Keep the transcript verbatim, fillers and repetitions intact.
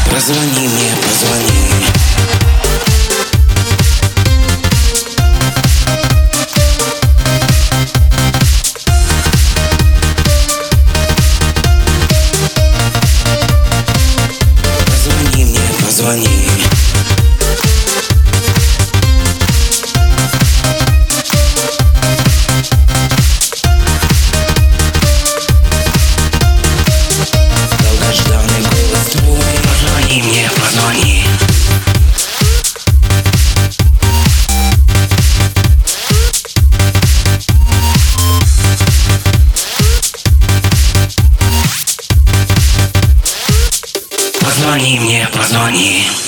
Позвони мне, позвони. Позвони мне, позвони. Долгожданный голос твой. Позвони мне, позвони. Позвони мне, позвони.